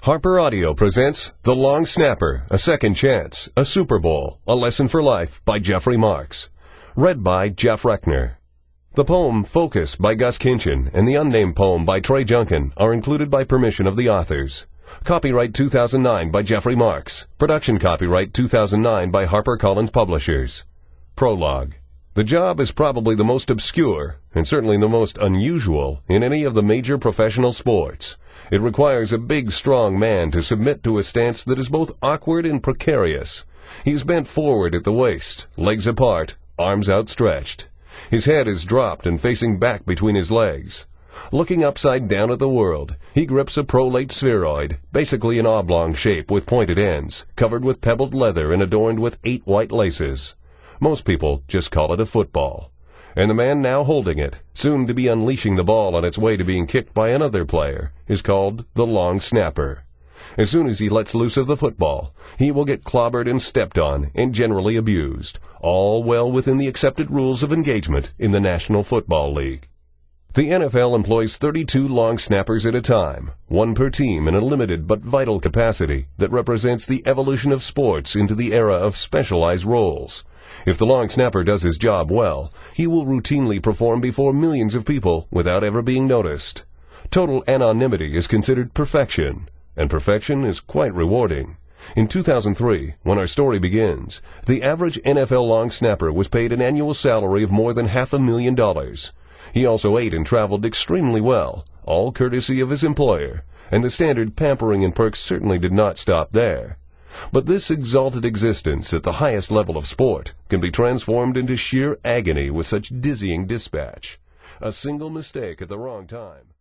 Harper Audio presents The Long Snapper, A Second Chance, A Super Bowl, A Lesson for Life by Jeffrey Marks. Read by Jeff Reckner. The poem Focus by Gus Kinchin and the unnamed poem by Trey Junkin are included by permission of the authors. Copyright 2009 by Jeffrey Marks. Production copyright 2009 by HarperCollins Publishers. Prologue. The job is probably the most obscure, and certainly the most unusual, in any of the major professional sports. It requires a big, strong man to submit to a stance that is both awkward and precarious. He is bent forward at the waist, legs apart, arms outstretched. His head is dropped and facing back between his legs. Looking upside down at the world, he grips a prolate spheroid, basically an oblong shape with pointed ends, covered with pebbled leather and adorned with 8 white laces. Most people just call it a football. And the man now holding it, soon to be unleashing the ball on its way to being kicked by another player, is called the long snapper. As soon as he lets loose of the football, he will get clobbered and stepped on and generally abused, all well within the accepted rules of engagement in the National Football League. The NFL employs 32 long snappers at a time, one per team in a limited but vital capacity that represents the evolution of sports into the era of specialized roles. If the long snapper does his job well, he will routinely perform before millions of people without ever being noticed. Total anonymity is considered perfection, and perfection is quite rewarding. In 2003, when our story begins, the average NFL long snapper was paid an annual salary of more than $500,000. He also ate and traveled extremely well, all courtesy of his employer, and the standard pampering and perks certainly did not stop there. But this exalted existence at the highest level of sport can be transformed into sheer agony with such dizzying dispatch. A single mistake at the wrong time